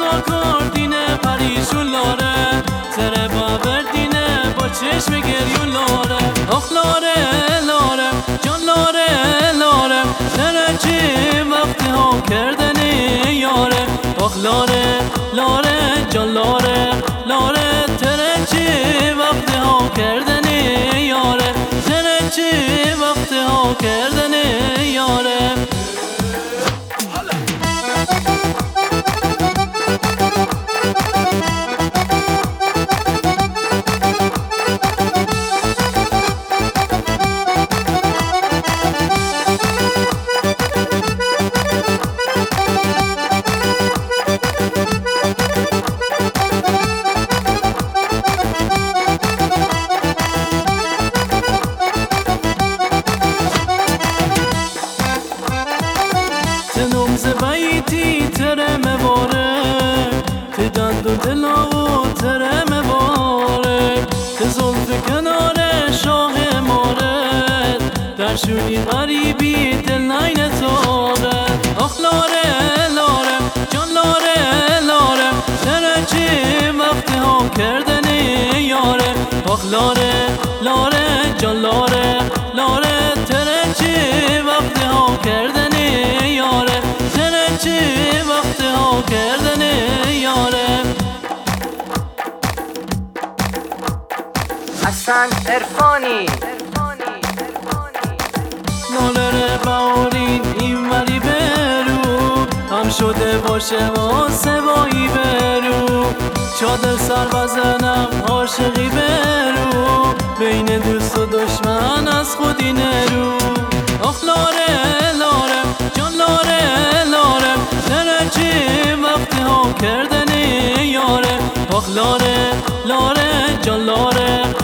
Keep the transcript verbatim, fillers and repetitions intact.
رقصا کردینه پریشون لاره تره باوردینه با چشم گریون لاره آخ لاره لاره جان لاره لاره تره چی وقتی ها کردنی یاره آخ لاره لاره جان لاره لاره تره چی وقتی ها کردنی یاره تره چی وقتی ها کردنی یاره تنوم زبایتی تره مباره تدند و دلا و تره مباره تزلف کنار شاه مارد در شونی غریبی دل نین تارد آخ لاره لاره جان لاره لاره تره چی وقتی ها کردنی یاره آخ لاره لاره جان لاره لاره تره چی وقتی ها کردنی یاره تره چی وقتی ها کردنی یاره حسن عرفانی نالره باورین این وری برو هم شده باشه واسه بایی برو چادر سر بزنم عاشقی برو بین دوست و دشمن از خودی نرو آخ لاره لاره جان لاره لاره تره چی وقتی ها کردنی یاره آخ لاره لاره جان لاره